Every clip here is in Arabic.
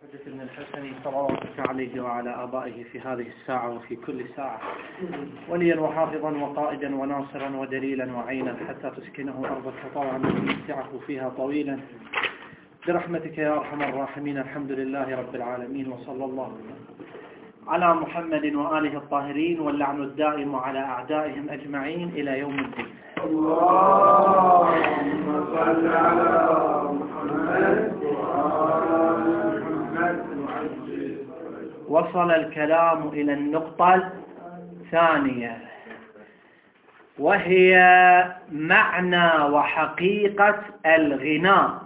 حجة بن الحسن صلواتك عليه وعلى آبائه في هذه الساعة وفي كل ساعة وليا وحافظا وقائدا وناصرا ودليلا وعينا حتى تسكنه أرضك طوعا وتمتعه فيها طويلا برحمتك يا أرحم الراحمين. الحمد لله رب العالمين، وصلى الله على محمد وآله الطاهرين، واللعن الدائم على أعدائهم أجمعين إلى يوم الدين. اللهم صل على محمد وعلى محمد. وصل الكلام إلى النقطة الثانية، وهي معنى وحقيقة الغناء.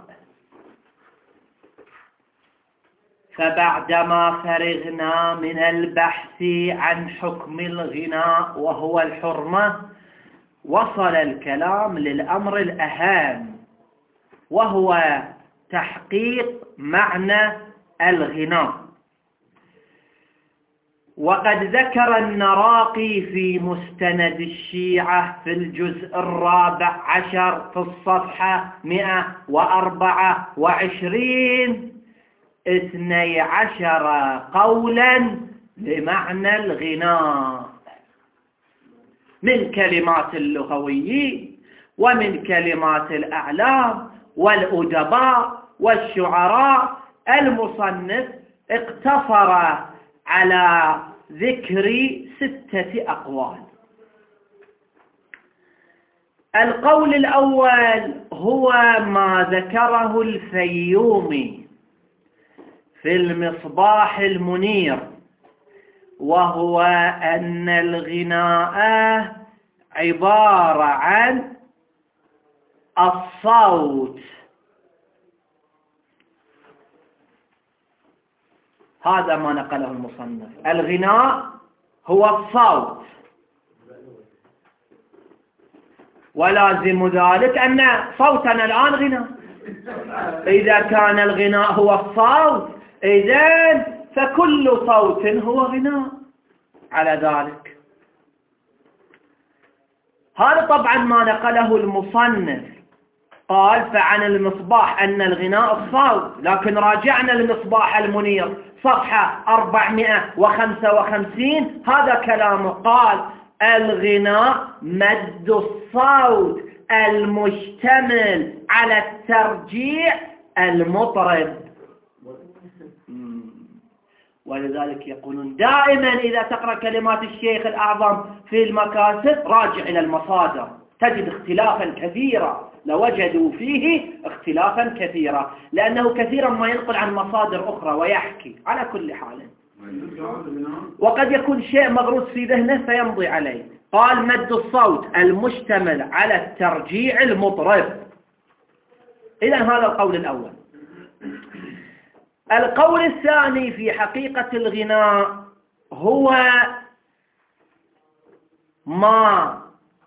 فبعدما فرغنا من البحث عن حكم الغناء وهو الحرمة، وصل الكلام للأمر الأهم، وهو تحقيق معنى الغناء. وقد ذكر النراقي في مستند الشيعة في الجزء 14 في الصفحة 124 12 قولا بمعنى الغناء من كلمات اللغويين ومن كلمات الأعلام والأدباء والشعراء. المصنف اقتصر على ذكر 6 أقوال. القول الأول هو ما ذكره الفيومي في المصباح المنير، وهو أن الغناء عبارة عن الصوت. هذا ما نقله المصنف. الغناء هو الصوت، ولازم ذلك أن صوتنا الآن غناء. إذا كان الغناء هو الصوت، إذن فكل صوت هو غناء على ذلك. هذا طبعا ما نقله المصنف. قال فعن المصباح أن الغناء الصوت، لكن راجعنا المصباح المنير صفحة 455 هذا كلامه. قال الغناء مد الصوت المشتمل على الترجيع المطرب. ولذلك يقولون دائما إذا تقرأ كلمات الشيخ الأعظم في المكاسب راجع إلى المصادر، تجد اختلافا كثيرا، لوجدوا فيه اختلافا كثيرا، لأنه كثيرا ما ينقل عن مصادر أخرى ويحكي. على كل حال وقد يكون شيء مغروس في ذهنه فيمضي عليه. قال مد الصوت المشتمل على الترجيع المطرب. إذن هذا القول الأول. القول الثاني في حقيقة الغناء هو ما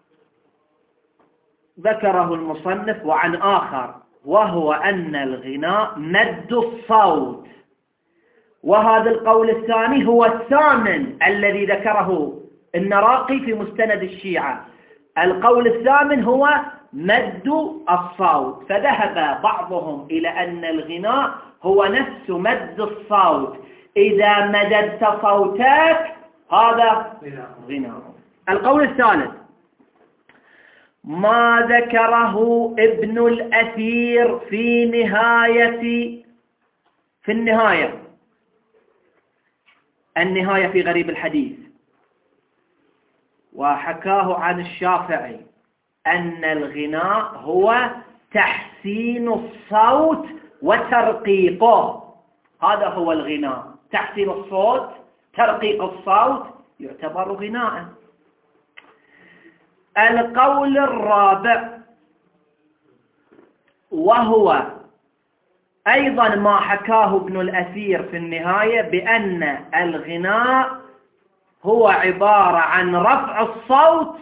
ذكره المصنف وعن آخر، وهو أن الغناء مد الصوت. وهذا القول الثاني هو الثامن الذي ذكره النراقي في مستند الشيعة. القول الثامن هو مد الصوت. فذهب بعضهم إلى أن الغناء هو نفس مد الصوت. إذا مددت صوتك هذا غناء. القول الثالث ما ذكره ابن الأثير في النهاية في غريب الحديث، وحكاه عن الشافعي أن الغناء هو تحسين الصوت وترقيقه. هذا هو الغناء، تحسين الصوت، ترقيق الصوت يعتبر غناء. القول الرابع وهو أيضا ما حكاه ابن الأثير في النهاية، بأن الغناء هو عبارة عن رفع الصوت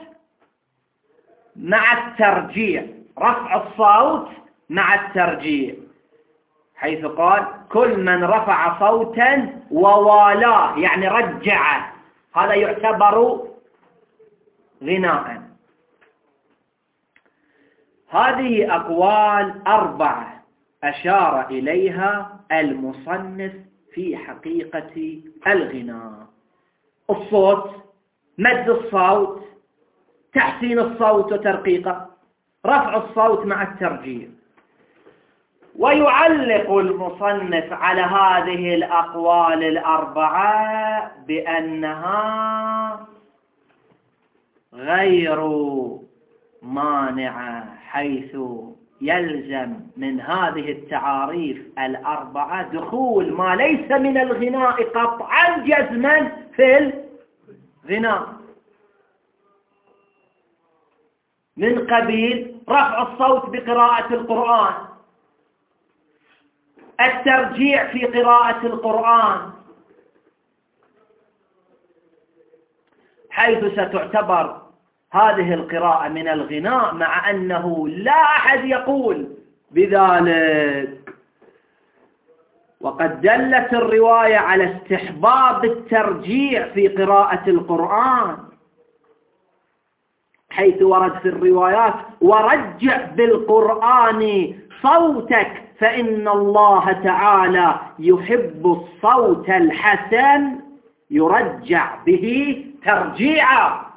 مع الترجيع. رفع الصوت مع الترجيع، حيث قال كل من رفع صوتا ووالاه يعني رجعه هذا يعتبر غناء. هذه أقوال 4 أشار إليها المصنف في حقيقة الغناء. الصوت، مد الصوت، تحسين الصوت وترقيقه، رفع الصوت مع الترجيع. ويعلق المصنف على هذه الأقوال الأربعة بأنها غير مانعة، حيث يلزم من هذه التعاريف الأربعة دخول ما ليس من الغناء قطعا جزما في الغناء، من قبيل رفع الصوت بقراءة القرآن، الترجيع في قراءة القرآن، حيث ستعتبر هذه القراءة من الغناء، مع أنه لا أحد يقول بذلك. وقد دلت الرواية على استحباب الترجيع في قراءة القرآن، حيث ورد في الروايات: ورجع بالقرآن صوتك فإن الله تعالى يحب الصوت الحسن يرجع به ترجيعا.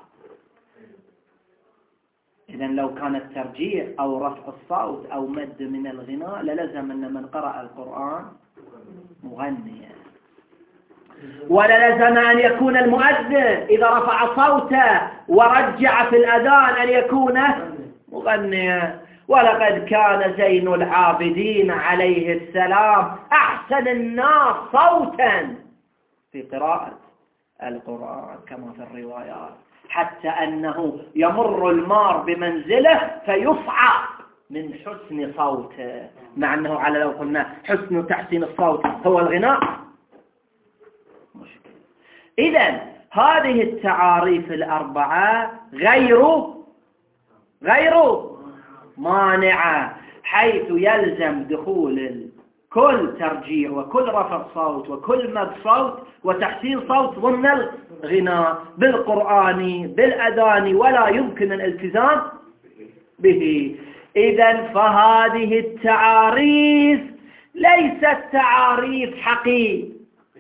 إذن لو كان الترجيع أو رفع الصوت أو مد من الغناء للزم أن من قرأ القرآن مغنيا، وللزم أن يكون المؤذن إذا رفع صوته ورجع في الأذان أن يكون مغنيا. ولقد كان زين العابدين عليه السلام أحسن الناس صوتا في قراءة القرآن كما في الروايات، حتى أنه يمر المار بمنزله فيصعق من حسن صوته، مع أنه على لو قلنا حسن تحسين الصوت هو الغناء مشكلة. إذن هذه التعاريف الأربعة غير مانعة، حيث يلزم دخول كل ترجيع وكل رفع صوت وكل مد صوت وتحسين صوت ضمن الغناء بالقرآن بالأذان، ولا يمكن الالتزام به. إذن فهذه التعاريف ليست تعاريف حقيقية،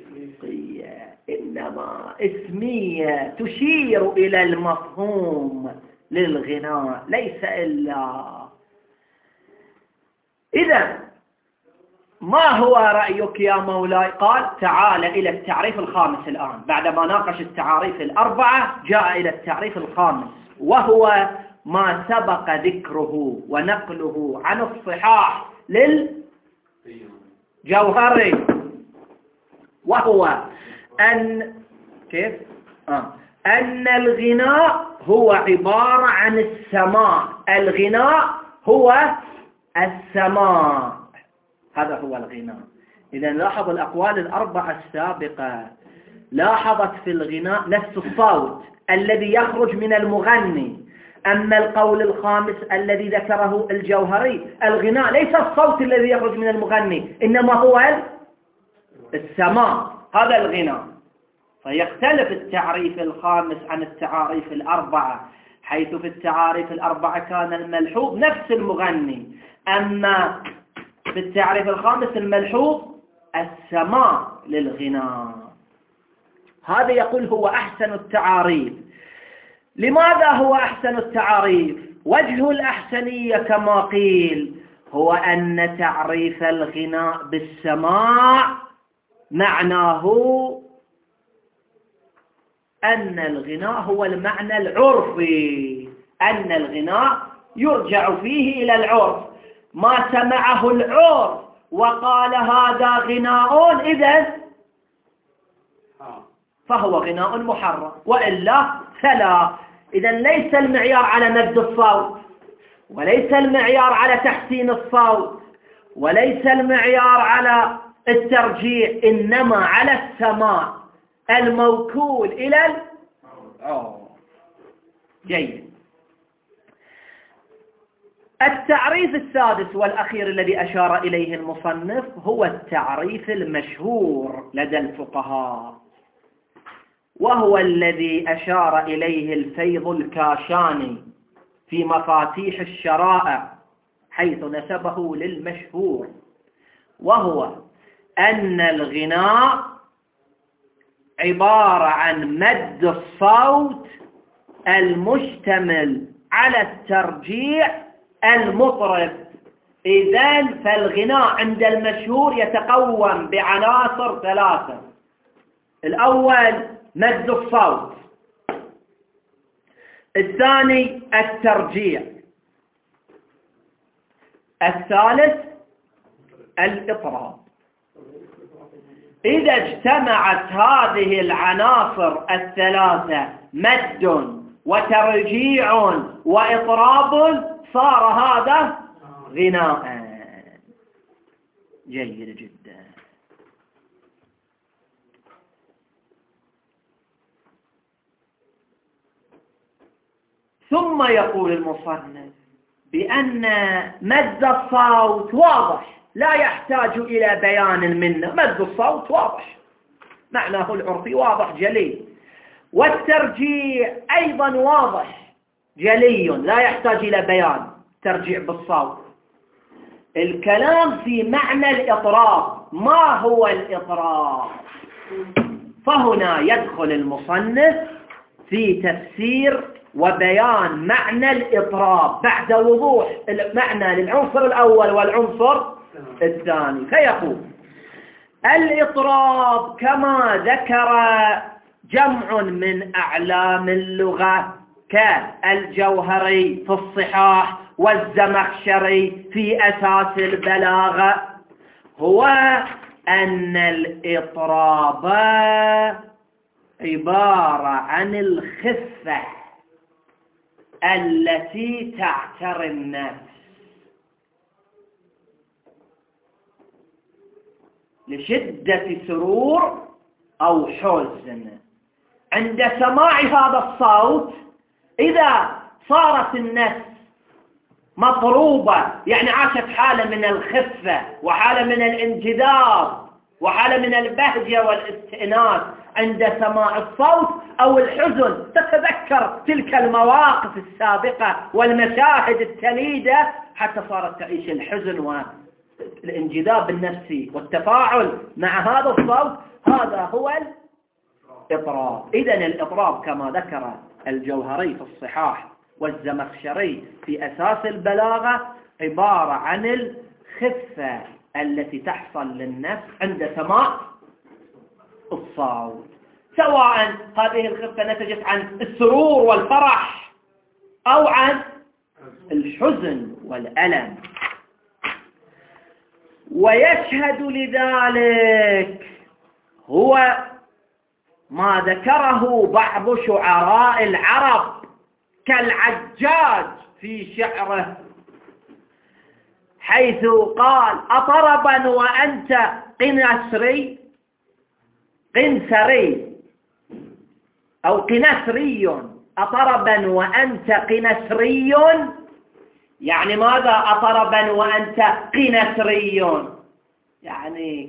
إنما اسمية تشير إلى المفهوم للغناء، ليس إلا. إذن ما هو رأيك يا مولاي؟ قال: تعال إلى التعريف الخامس الآن. بعدما ناقش التعاريف الأربعة جاء إلى التعريف الخامس، وهو ما سبق ذكره ونقله عن الصحاح للجوهري، وهو أن الغناء هو عبارة عن السماع. الغناء هو السماع، هذا هو الغناء. إذا لاحظ الأقوال الأربعة السابقة، لاحظت في الغناء نفس الصوت الذي يخرج من المغني. أما القول الخامس الذي ذكره الجوهري، الغناء ليس الصوت الذي يخرج من المغني، إنما هو السماع، هذا الغناء. فيختلف التعريف الخامس عن التعاريف الأربعة، حيث في التعاريف الأربعة كان الملحوظ نفس المغني، أما في التعريف الخامس الملحوظ السماع للغناء. هذا يقول هو أحسن التعاريف. لماذا هو أحسن التعاريف؟ وجه الأحسنية كما قيل هو أن تعريف الغناء بالسماع معناه أن الغناء هو المعنى العرفي، أن الغناء يرجع فيه إلى العرف، ما سمعه العرف وقال هذا غناء إذن فهو غناء محرم، وإلا فلا. إذن ليس المعيار على مد الصوت، وليس المعيار على تحسين الصوت، وليس المعيار على الترجيع، إنما على السماع الموكول إلى جيد. التعريف السادس والأخير الذي أشار إليه المصنف هو التعريف المشهور لدى الفقهاء، وهو الذي أشار إليه الفيض الكاشاني في مفاتيح الشرائع، حيث نسبه للمشهور، وهو أن الغناء عبارة عن مد الصوت المشتمل على الترجيع المطرب. إذن فالغناء عند المشهور يتقوم بعناصر 3: الأول مد الصوت، الثاني الترجيع، الثالث الإطراب. إذا اجتمعت هذه العناصر 3 مد وترجيع وإطراب صار هذا غناء. جيد جدا. ثم يقول المصنف بأن مد الصوت واضح لا يحتاج إلى بيان منه، مد الصوت واضح معناه العرفي واضح جلي، والترجيع أيضا واضح جلي لا يحتاج إلى بيان، ترجيع بالصوت. الكلام في معنى الإطراب، ما هو الإطراب؟ فهنا يدخل المصنف في تفسير وبيان معنى الإطراب بعد وضوح المعنى للعنصر الأول والعنصر الثاني. فيقول الإطراب كما ذكر جمع من أعلام اللغة كالجوهري في الصحاح والزمخشري في أساس البلاغة هو أن الإطراب عبارة عن الخفة التي تعتري النفس لشدة سرور أو حزن عند سماع هذا الصوت. إذا صارت النفس مطروبة يعني عاشت حالة من الخفة وحالة من الانجذاب وحالة من البهجة والاستئناس عند سماع الصوت أو الحزن، تتذكر تلك المواقف السابقة والمشاهد التليدة حتى صارت تعيش الحزن والانجذاب النفسي والتفاعل مع هذا الصوت. هذا هو الإطراب. إذن الإطراب كما ذكر الجوهري في الصحاح والزمخشري في أساس البلاغة عبارة عن الخفة التي تحصل للنفس عند سماع الصوت، سواء هذه الخفة نتجت عن السرور والفرح أو عن الحزن والألم. ويشهد لذلك هو ما ذكره بعض شعراء العرب كالعجاج في شعره، حيث قال أطربا وأنت قنسري أو قنسري، أطربا وأنت قنسري، يعني ماذا أطربا وأنت قنسري؟ يعني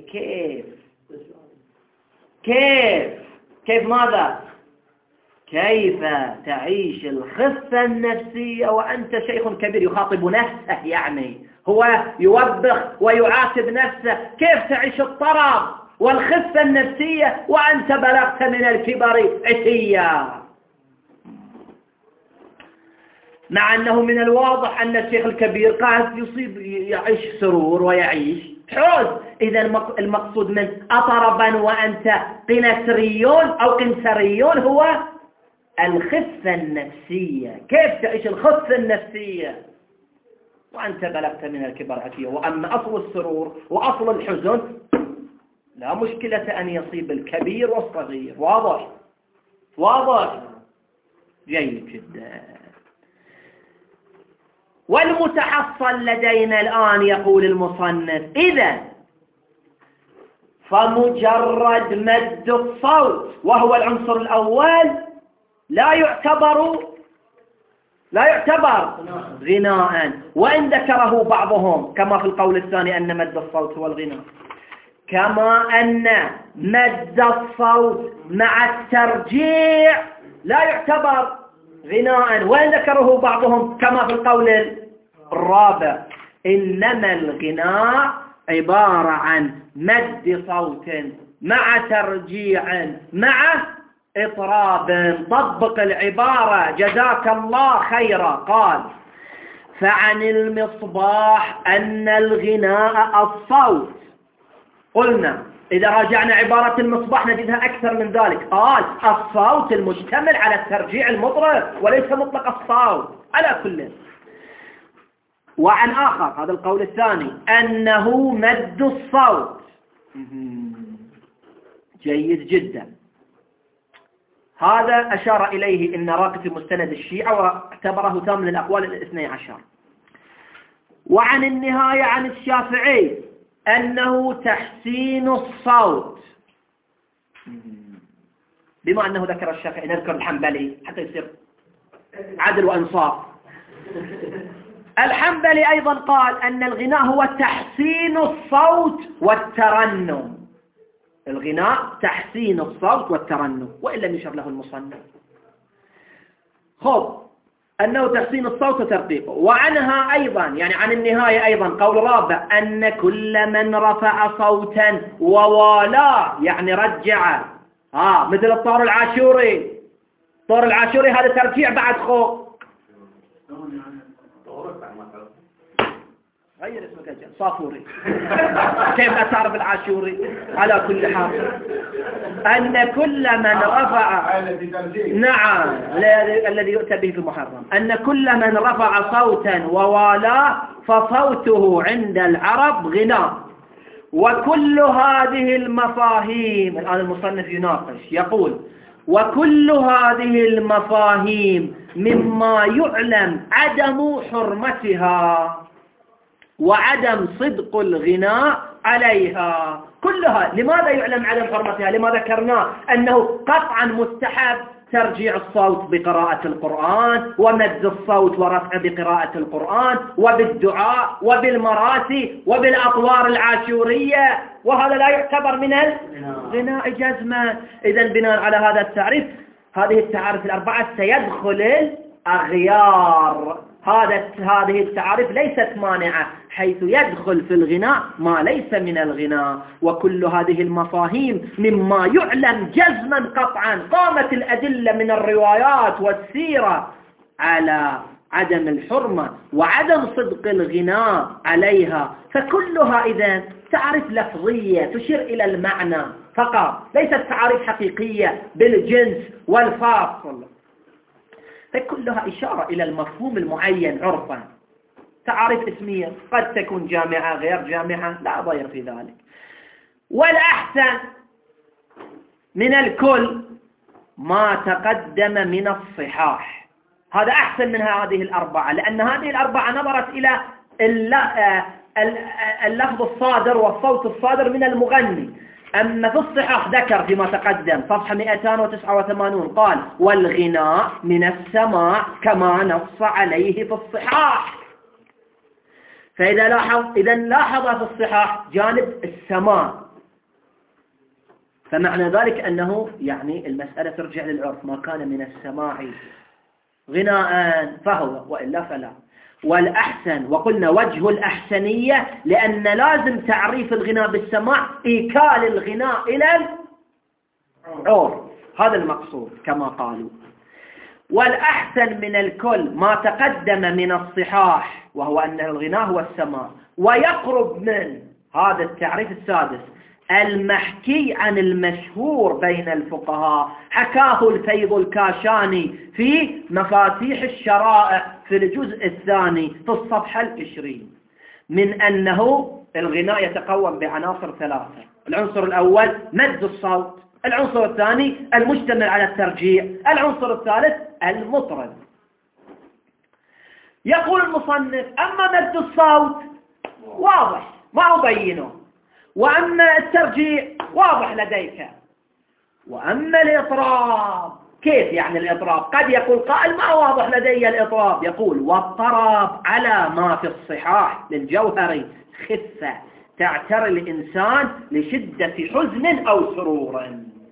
كيف ماذا؟ كيف تعيش الخفة النفسية وأنت شيخ كبير؟ يخاطب نفسه، يعني هو يوبخ ويعاتب نفسه، كيف تعيش الطرب والخفة النفسية وأنت بلغت من الكبر عتيا؟ مع أنه من الواضح أن الشيخ الكبير قاعد يعيش سرور ويعيش حوز. إذا المقصود من أطربا وأنت قنسريون أو قنسريون هو الخفة النفسية، كيف تعيش الخفة النفسية وأنت بلغت من الكبر عتيا. وأما أصل السرور وأصل الحزن لا مشكلة أن يصيب الكبير والصغير. واضح جيد جدا. والمتحصل لدينا الآن يقول المصنف إذا فمجرد مد الصوت وهو العنصر الأول لا يعتبر غناء، وإن ذكره بعضهم كما في القول الثاني أن مد الصوت هو الغناء، كما أن مد الصوت مع الترجيع لا يعتبر غناء، وإن ذكره بعضهم كما في القول الرابع. إنما الغناء عبارة عن مد صوت مع ترجيع مع إطراب. طبق العبارة جزاك الله خيرا. قال فعن المصباح أن الغناء الصوت. قلنا إذا راجعنا عبارة المصباح نجدها أكثر من ذلك. قال الصوت المشتمل على الترجيع المطرب وليس مطلق الصوت على كل. وعن آخر، هذا القول الثاني، أنه مد الصوت. جيد جدا. هذا أشار إليه ابن راقي في مستند الشيعة واعتبره تام من الأقوال الاثني عشر. وعن النهاية عن الشافعي أنه تحسين الصوت. بما أنه ذكر الشافعي نذكر الحنبلي حتى يصير عدل وإنصاف. الحنبلي أيضا قال أن الغناء هو تحسين الصوت والترنم. الغناء تحسين الصوت والترنم، وإن لم يشر له المصنف. خب أنه تحسين الصوت وترقيقه. وعنها أيضا يعني عن النهاية أيضا قول رابع أن كل من رفع صوتا ووالاه يعني رجع مثل الطور العاشوري. الطور العاشوري هذا ترجيع بعد خوف. غير اسمك أجل صافوري. كيف أتعرف العاشوري؟ على كل حال أن كل من رفع نعم الذي يؤتى به في المحرم أن كل من رفع صوتا ووالاه فصوته عند العرب غناء. وكل هذه المفاهيم، الآن المصنف يناقش يقول وكل هذه المفاهيم مما يعلم عدم حرمتها وعدم صدق الغناء عليها كلها. لماذا يعلم عدم حرمتها؟ لما ذكرنا أنه قطعا مستحب ترجيع الصوت بقراءة القرآن ومد الصوت ورفع بقراءة القرآن وبالدعاء وبالمراسي وبالأطوار العاشورية، وهذا لا يعتبر من الغناء جزما. إذن بناء على هذا التعريف، هذه التعاريف الأربعة سيدخل الأغيار. هذه التعاريف ليست مانعة، حيث يدخل في الغناء ما ليس من الغناء. وكل هذه المفاهيم مما يعلم جزما قطعا قامت الأدلة من الروايات والسيرة على عدم الحرمة وعدم صدق الغناء عليها، فكلها إذن تعريف لفظية تشير إلى المعنى فقط، ليست تعريف حقيقية بالجنس والفاصل، فكلها إشارة إلى المفهوم المعين عرفا. تعاريف اسمية قد تكون جامعة غير جامعة لا ضير في ذلك. والأحسن من الكل ما تقدم من الصحاح، هذا أحسن من هذه الأربعة، لأن هذه الأربعة نظرت إلى اللفظ الصادر والصوت الصادر من المغني. أما في الصحاح ذكر فيما تقدم صفحة 289 قال والغناء من السماع كما نص عليه في الصحاح. فإذا لاحظ في الصحاح جانب السماع، فمعنى ذلك أنه يعني المسألة ترجع للعرف، ما كان من السماع غناء فهو وإلا فلا. والأحسن، وقلنا وجه الأحسنية لأن لازم تعريف الغناء بالسماع إيكال الغناء إلى العرف، هذا المقصود كما قالوا. والأحسن من الكل ما تقدم من الصحاح، وهو أن الغناء هو السماع. ويقرب من هذا التعريف السادس المحكي عن المشهور بين الفقهاء، حكاه الفيض الكاشاني في مفاتيح الشرائع في الجزء الثاني في الصفحة 20، من أنه الغناء يتقوم بعناصر ثلاثة: العنصر الأول مد الصوت، العنصر الثاني المشتمل على الترجيع، العنصر الثالث المطرب. يقول المصنف أما مد الصوت واضح ما أبينه، وأما الترجيع واضح لديك، وأما الإطراب كيف يعني الإطراب؟ قد يقول قائل ما واضح لدي الإطراب، يقول والطراب على ما في الصحاح للجوهري خفة تعتري الإنسان لشدة حزن أو سرور.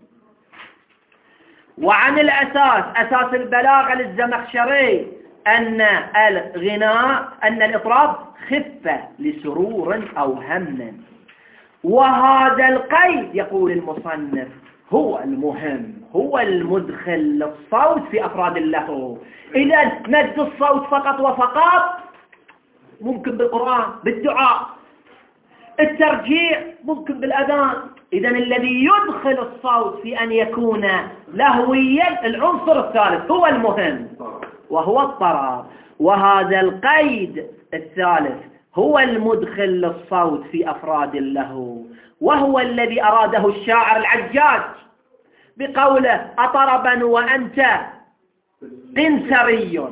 وعن أساس البلاغة للزمخشري أن الغناء أن الإطراب خفة لسرور أو هم. وهذا القيد يقول المصنف هو المهم، هو المدخل للصوت في أفراد اللهو. إذا مد الصوت فقط وفقط ممكن بالقرآن، بالدعاء، الترجيع ممكن بالأذان. إذا الذي يدخل الصوت في أن يكون لهويا العنصر الثالث هو المهم وهو الطرب. وهذا القيد الثالث هو المدخل للصوت في أفراد اللهو، وهو الذي أراده الشاعر العجاج بقوله أطربا وأنت قنسري.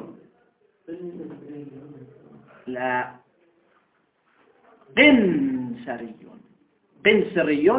لا، قنسري، قنسري،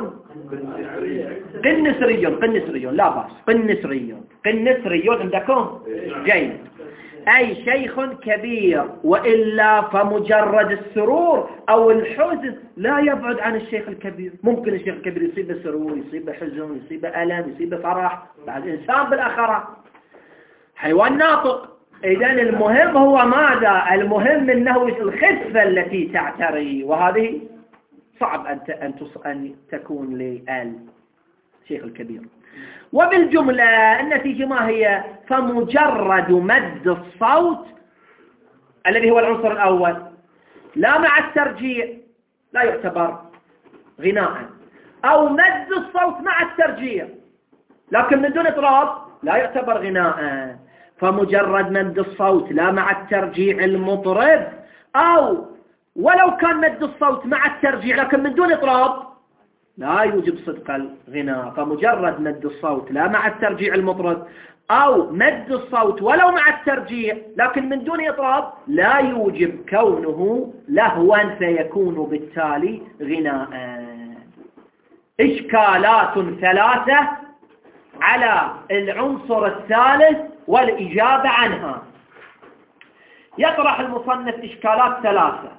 قنسري، لا بأس، قنسري عندكم جيد. أي شيخ كبير، وإلا فمجرد السرور أو الحزن لا يبعد عن الشيخ الكبير. ممكن الشيخ الكبير يصيب سرور، يصيب حزن، يصيب ألم، يصيب فرح، بعد إنسان بالآخرة حيوان ناطق. إذن المهم هو ماذا؟ المهم أنه الخفة التي تعتري، وهذه صعب أن تكون للشيخ الكبير. وبالجملة النتيجة ما هي؟ فمجرد مد الصوت الذي هو العنصر الأول لا مع الترجيع لا يعتبر غناء، أو مد الصوت مع الترجيع لكن من دون إطراب لا يعتبر غناء. فمجرد مد الصوت لا مع الترجيع المطرب، أو ولو كان مد الصوت مع الترجيع لكن من دون إطراب لا يوجب صدق الغناء. فمجرد مد الصوت لا مع الترجيع المطرب، أو مد الصوت ولو مع الترجيع لكن من دون إطراب لا يوجب كونه لهوا، فيكون بالتالي غناء. إشكالات ثلاثة على العنصر الثالث والإجابة عنها. يطرح المصنف إشكالات ثلاثة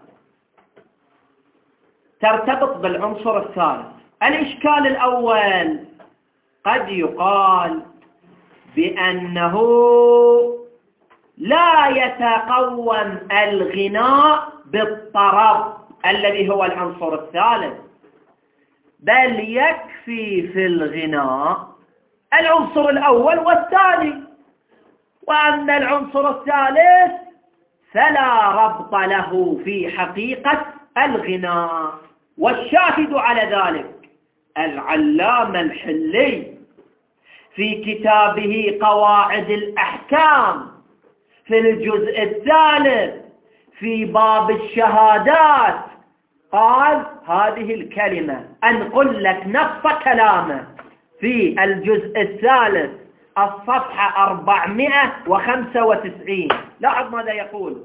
ترتبط بالعنصر الثالث. الإشكال الأول: قد يقال بأنه لا يتقوم الغناء بالطرب الذي هو العنصر الثالث، بل يكفي في الغناء العنصر الأول والثاني، وأما العنصر الثالث فلا ربط له في حقيقة الغناء. والشاهد على ذلك العلامة الحلي في كتابه قواعد الأحكام في الجزء الثالث في باب الشهادات قال هذه الكلمة. أنقل لك نص كلامه في الجزء الثالث الصفحة 495. لاحظ ماذا يقول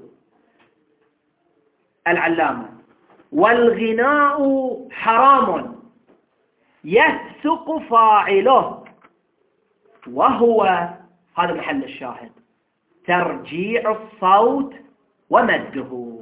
العلامة: والغناء حرام يفسق فاعله، وهو هذا محل الشاهد ترجيع الصوت ومده.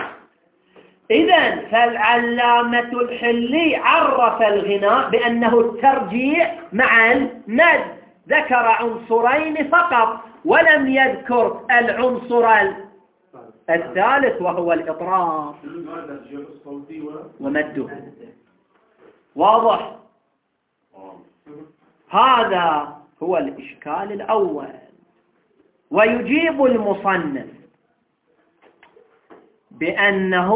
إذن فالعلامة الحلي عرف الغناء بأنه الترجيع مع المد، ذكر عنصرين فقط ولم يذكر العنصر الثالث وهو الإطراب ومده. واضح؟ هذا هو الإشكال الأول. ويجيب المصنف بأنه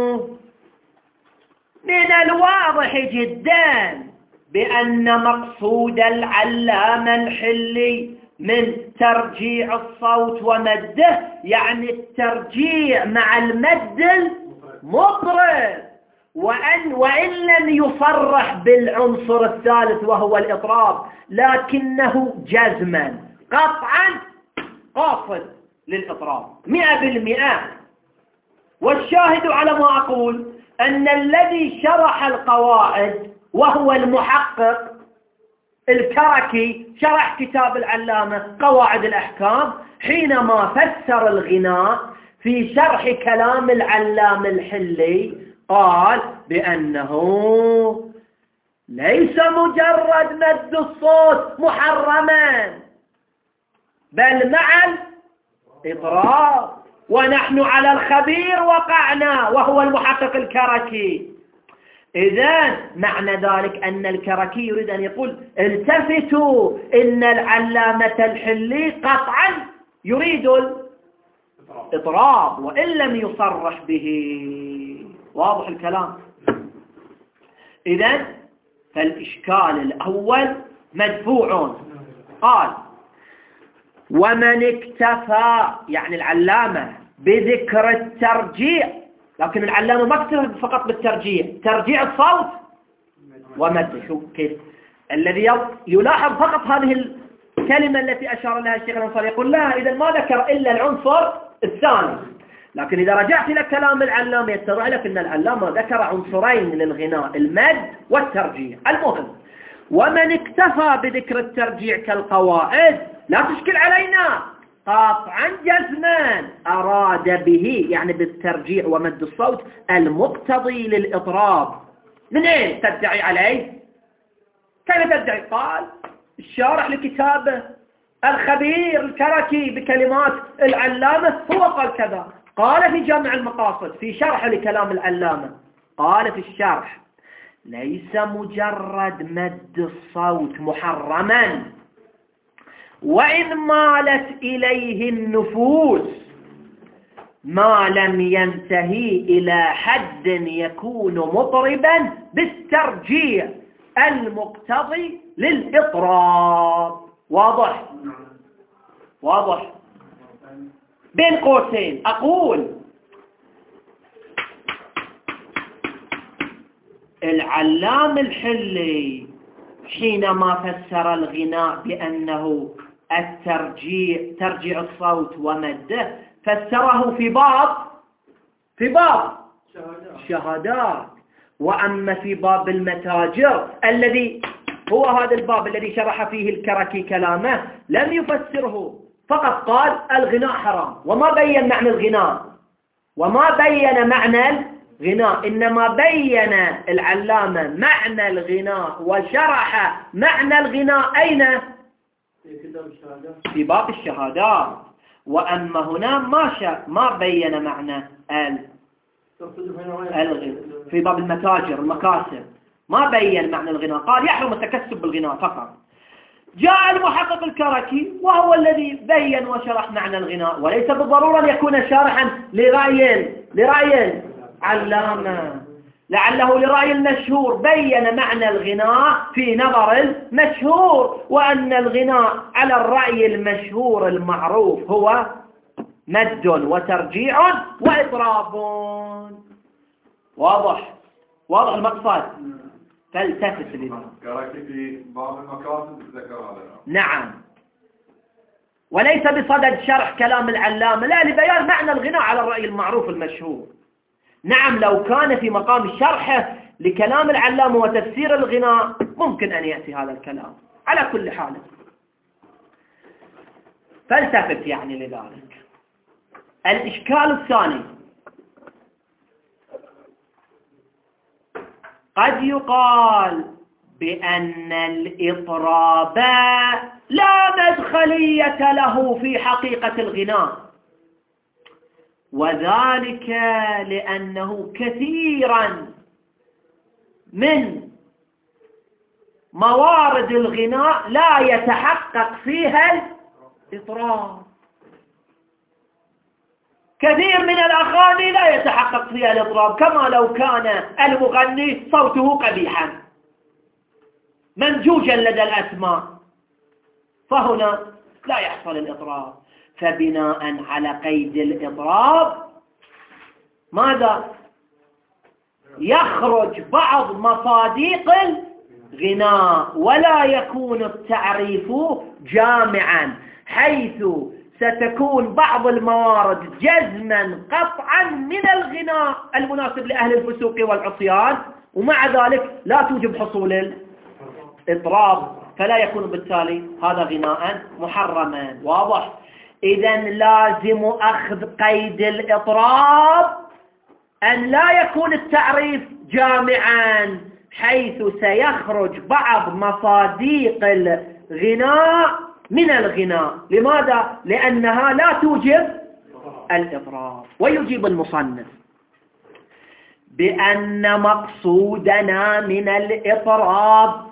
من الواضح جدا بأن مقصود العلامة الحلي من ترجيع الصوت ومده يعني الترجيع مع المد المطرب، وإن لم يصرح بالعنصر الثالث وهو الإطراب، لكنه جزما قطعا قاصد للإطراب 100%. والشاهد على ما أقول أن الذي شرح القواعد وهو المحقق الكركي شرح كتاب العلامة قواعد الأحكام، حينما فسر الغناء في شرح كلام العلامة الحلي قال بأنه ليس مجرد مد الصوت محرما بل مع الإطراب. ونحن على الخبير وقعنا وهو المحقق الكركي. إذن معنى ذلك أن الكركي يريد أن يقول التفتوا إن العلامة الحلي قطعا يريد الإطراب وإن لم يصرح به. واضح الكلام؟ إذن فالإشكال الأول مدفوع. قال ومن اكتفى يعني العلامة بذكر الترجيع، لكن العلامة ما اكتفى فقط بالترجيع، ترجيع الصوت ومد. شو كيف الذي يلاحظ فقط هذه الكلمة التي أشار لها الشيخ الأنصاري يقول لا إذا ما ذكر إلا العنصر الثاني. لكن إذا رجعت إلى كلام العلامة يتضح لك أن العلامة ذكر عنصرين للغناء، المد والترجيع. المهم ومن اكتفى بذكر الترجيع كالقواعد لا تشكل علينا قاطعا جزما أراد به يعني بالترجيع ومد الصوت المقتضي للإطراب. من أين تدعي عليه؟ كيف تدعي؟ قال الشارح لكتابه الخبير الكركي بكلمات العلامة هو قال كذا. قال في جامع المقاصد في شرح لكلام العلامة، قال في الشرح ليس مجرد مد الصوت محرما وإن مالت إليه النفوس ما لم ينتهي إلى حد يكون مطربا بالترجيع المقتضي للإطراب. واضح؟ واضح. بين قوسين أقول العلام الحلي حينما فسر الغناء بأنه ترجيع الصوت ومده فسره في باب شهادات. وأما في باب المتاجر الذي هو هذا الباب الذي شرح فيه الكركي كلامه لم يفسره، فقط قال الغناء حرام وما بين معنى الغناء إنما بين العلامة معنى الغناء وشرح معنى الغناء أين؟ في باب الشهادات. وأما هنا ما بين معنى في باب المتاجر المكاسب ما بين معنى الغناء، قال يحرم التكسب بالغناء فقط. جاء المحقق الكركي وهو الذي بين وشرح معنى الغناء، وليس بالضرورة أن يكون شارحا لرأي علامة، لعله لرأي المشهور بين معنى الغناء في نظر المشهور، وأن الغناء على الرأي المشهور المعروف هو مد وترجيع وإطراب. واضح المقصد؟ فالتفت لنا. كركي في باب المقاصد ذكر هذا. نعم، وليس بصدد شرح كلام العلامة، لا، لبيان معنى الغناء على الرأي المعروف المشهور. نعم، لو كان في مقام شرحه لكلام العلامة وتفسير الغناء ممكن أن يأتي هذا الكلام. على كل حال فالتفت يعني لذلك. الإشكال الثاني، قد يقال بأن الإطراب لا مدخلية له في حقيقة الغناء، وذلك لأنه كثيرا من موارد الغناء لا يتحقق فيها الإطراب. كثير من الأغاني لا يتحقق فيها الإطراب، كما لو كان المغني صوته قبيحا منجوجا لدى الأسماء، فهنا لا يحصل الإطراب. فبناء على قيد الإطراب ماذا؟ يخرج بعض مصادق الغناء ولا يكون التعريف جامعا، حيث ستكون بعض الموارد جزما قطعا من الغناء المناسب لأهل الفسوق والعصيان، ومع ذلك لا توجب حصول الإطراب، فلا يكون بالتالي هذا غناء محرما. واضح؟ إذن لازم أخذ قيد الإطراب أن لا يكون التعريف جامعا، حيث سيخرج بعض مصادق الغناء من الغناء. لماذا؟ لأنها لا توجب الإطراب. ويجيب المصنف بأن مقصودنا من الإطراب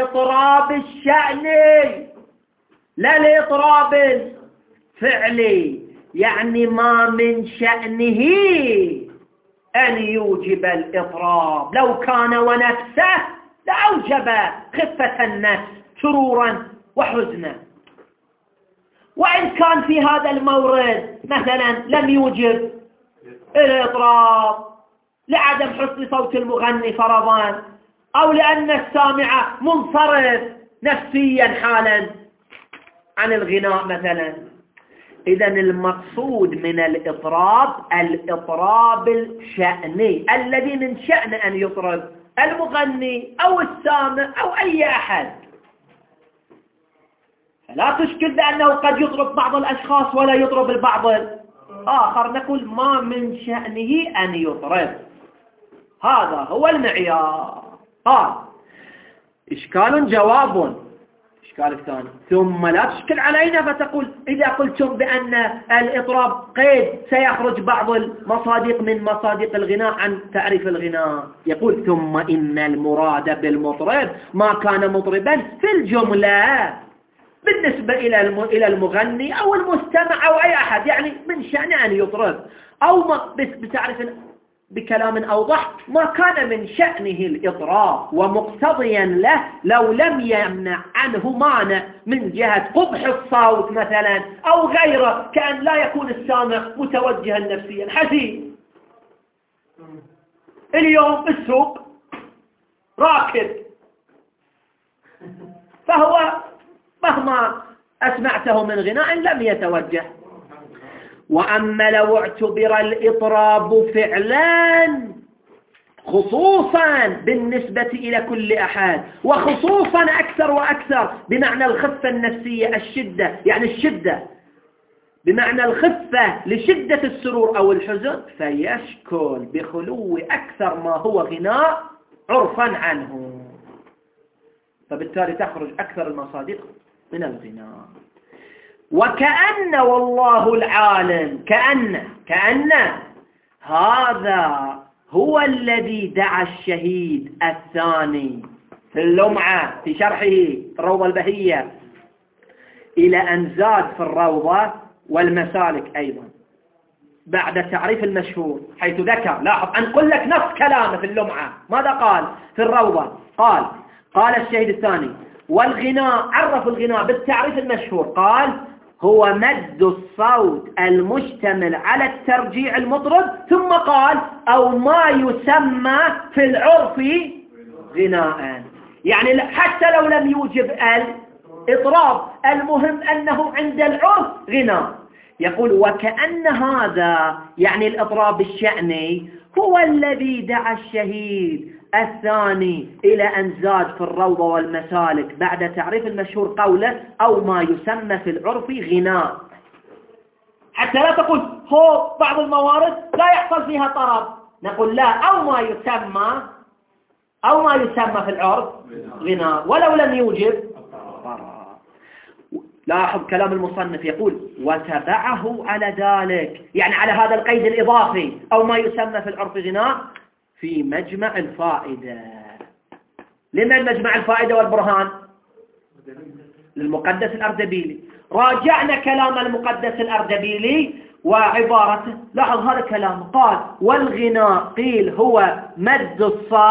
الشأني لا الإطراب الفعلي، يعني ما من شأنه أن يوجب الإطراب، لو كان ونفسه لأوجب خفة النفس سرورا وحزنا، وإن كان في هذا المورد مثلا لم يوجب الإطراب لعدم حسن صوت المغني فرضا، أو لأن السامع منصرف نفسيا حالا عن الغناء مثلا. إذن المقصود من الإطراب الشأني الذي من شأن أن يطرب المغني أو السامع أو أي أحد. لا تشكل بأنه قد يطرب بعض الأشخاص ولا يطرب البعض الآخر، نقول ما من شأنه أن يطرب، هذا هو المعيار. إشكال جواب. إشكال الثاني، ثم لا تشكل علينا فتقول إذا قلتم بأن الإطراب قيد سيخرج بعض المصادق من مصادق الغناء عن تعريف الغناء. يقول ثم إن المراد بالمطرب ما كان مطربا في الجملة بالنسبة إلى المغني أو المستمع أو أي أحد، يعني من شأن أن يطرب، أو بتعريف بكلام أوضح ما كان من شأنه الإطراب ومقتضيا له لو لم يمنع عنه مانع من جهة قبح الصوت مثلا أو غيره، كأن لا يكون السامع متوجها نفسيا حزين. اليوم السوق راكب، فهو مهما أسمعته من غناء لم يتوجه. وأما لو اعتبر الإطراب فعلا خصوصا بالنسبة إلى كل أحد، وخصوصا أكثر وأكثر بمعنى الخفة النفسية، الشدة يعني الشدة بمعنى الخفة لشدة السرور أو الحزن، فيشكل بخلو أكثر ما هو غناء عرفا عنه، فبالتالي تخرج أكثر المصادق من الغناء. وكأن والله العالم كأن هذا هو الذي دعا الشهيد الثاني في اللمعة في شرحه الروضة البهية إلى أن زاد في الروضة والمسالك أيضا بعد تعريف المشهور، حيث ذكر، لاحظ أنقل لك نص كلامه في اللمعة، ماذا قال في الروضة؟ قال الشهيد الثاني والغناء، عرف الغناء بالتعريف المشهور، قال هو مد الصوت المشتمل على الترجيع المطرب، ثم قال أو ما يسمى في العرف غناء، يعني حتى لو لم يوجب الإطراب المهم أنه عند العرف غناء. يقول وكأن هذا يعني الإطراب الشأني هو الذي دعا الشهيد الثاني إلى أن زاد في الروضة والمسالك بعد تعريف المشهور قوله أو ما يسمى في العرف غناء، حتى لا تقول هو بعض الموارد لا يحصل فيها طرب، نقول لا، أو ما يسمى في العرف غناء ولو لم يوجب طرب. لاحظ كلام المصنف، يقول وتبعه على ذلك، يعني على هذا القيد الإضافي أو ما يسمى في العرف غناء في مجمع الفائدة. لمن مجمع الفائدة والبرهان؟ للمقدس الأردبيلي. راجعنا كلام المقدس الأردبيلي وعبارته، لاحظ هذا كلام، قال والغناء قيل هو مد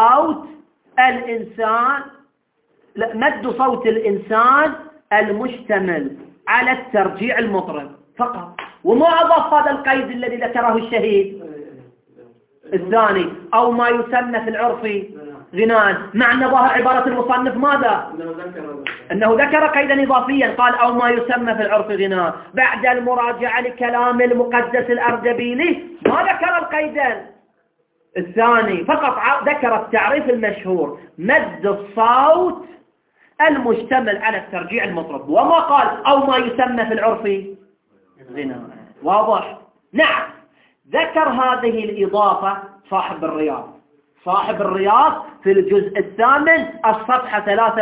صوت الإنسان المشتمل على الترجيع المطرب فقط، وما أضاف هذا القيد الذي ذكره الشهيد الثاني أو ما يسمى في العرف غناء. معنى ظاهر عبارة المصنف ماذا؟ أنه ذكر قيدا إضافيا، قال أو ما يسمى في العرف غناء، بعد المراجعة لكلام المقدس الأردبيلي ما ذكر القيدا الثاني، فقط ذكر التعريف المشهور مد الصوت المشتمل على الترجيع المطرب، وما قال أو ما يسمى في العرف غناء. واضح؟ نعم. ذكر هذه الإضافة صاحب الرياض في الجزء الثامن الصفحة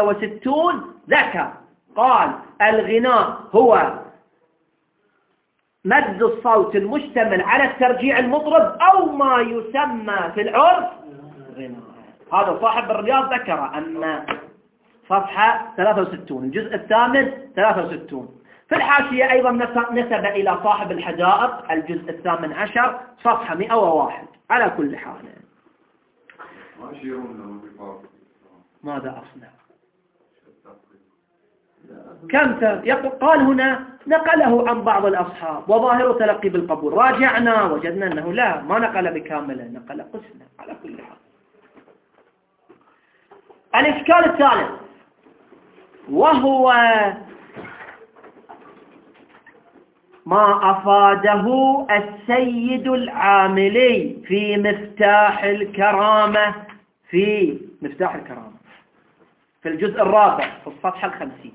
63 ذكر، قال الغناء هو مد الصوت المشتمل على الترجيع المطرب أو ما يسمى في العرف غناء. هذا صاحب الرياض ذكره. أما صفحة 63 الجزء الثامن 63. في الحاشية أيضا نسب إلى صاحب الحدائق الجزء الثامن عشر صفحة 101. على كل حال ماذا أصنع؟ قال هنا نقله عن بعض الأصحاب وظاهر تلقي بالقبول. راجعنا وجدنا أنه لا، ما نقل بكامله، نقل قسمه. على كل حال الإشكال الثالث وهو ما أفاده السيد العاملي في مفتاح الكرامة في الجزء الرابع في الصفحة 50،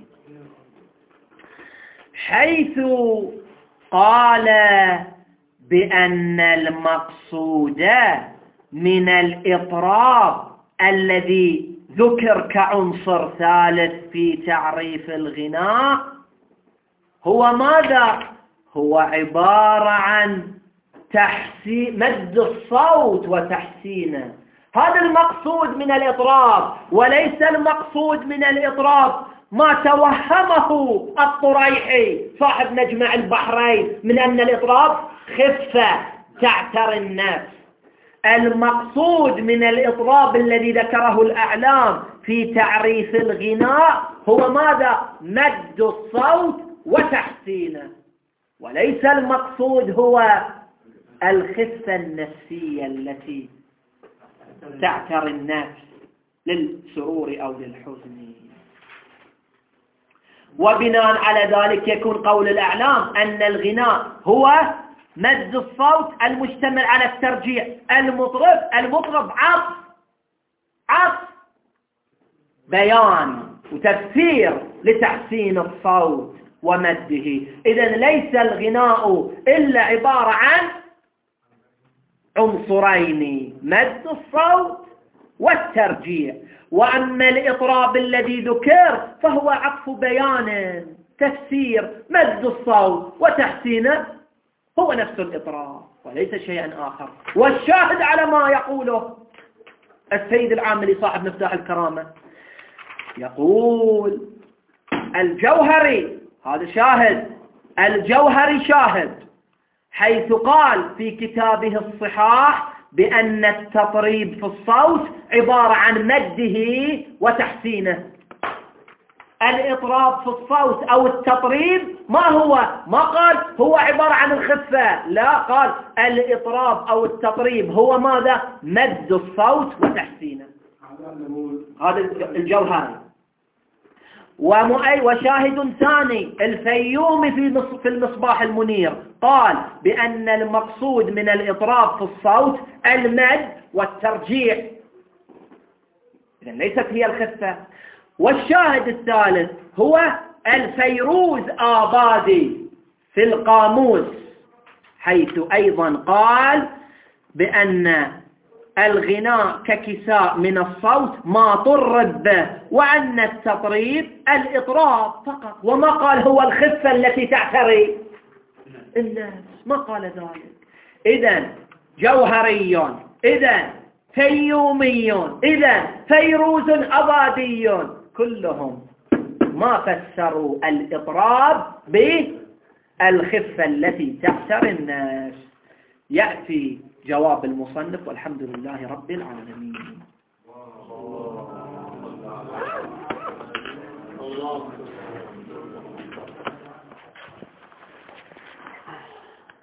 حيث قال بأن المقصود من الإطراب الذي ذكر كعنصر ثالث في تعريف الغناء هو ماذا؟ هو عبارة عن تحسين مد الصوت وتحسينه. هذا المقصود من الإطراب، وليس المقصود من الإطراب ما توهمه الطريحي صاحب مجمع البحرين من أن الإطراب خفة تعتري النفس. المقصود من الإطراب الذي ذكره الأعلام في تعريف الغناء هو ماذا؟ مد الصوت وتحسينه، وليس المقصود هو الخفة النفسية التي تعتري النفس للسرور أو للحزن. وبناء على ذلك يكون قول الأعلام أن الغناء هو مد الصوت المشتمل على الترجيع المطرب عطف بيان وتفسير لتحسين الصوت ومده. إذن ليس الغناء إلا عبارة عن عنصرين، مد الصوت والترجيع. وأما الإطراب الذي ذكر فهو عطف بيان، تفسير، مد الصوت وتحسينه هو نفس الإطراب وليس شيئا آخر. والشاهد على ما يقوله السيد العاملي صاحب مفتاح الكرامة، يقول الجوهري، هذا شاهد، الجوهري شاهد، حيث قال في كتابه الصحاح بأن التطريب في الصوت عبارة عن مده وتحسينه. الإطراب في الصوت أو التطريب ما قال هو عبارة عن الخفة، لا، قال الإطراب أو التطريب هو ماذا؟ مد الصوت وتحسينه. هذا الجوهري. وشاهد ثاني الفيومي في المصباح المنير قال بأن المقصود من الإطراب في الصوت المد والترجيع، إذن ليست هي الخفة. والشاهد الثالث هو الفيروز آبادي في القاموس، حيث أيضا قال بأن الغناء ككساء من الصوت ما طرب به، وأن التطريب الإطراب فقط، وما قال هو الخفة التي تعتري الناس، ما قال ذلك. إذن جوهري، إذن فيومي، إذن فيروز أبادي، كلهم ما فسروا الإطراب بالخفة التي تعتري الناس. يأتي جواب المصنف والحمد لله رب العالمين.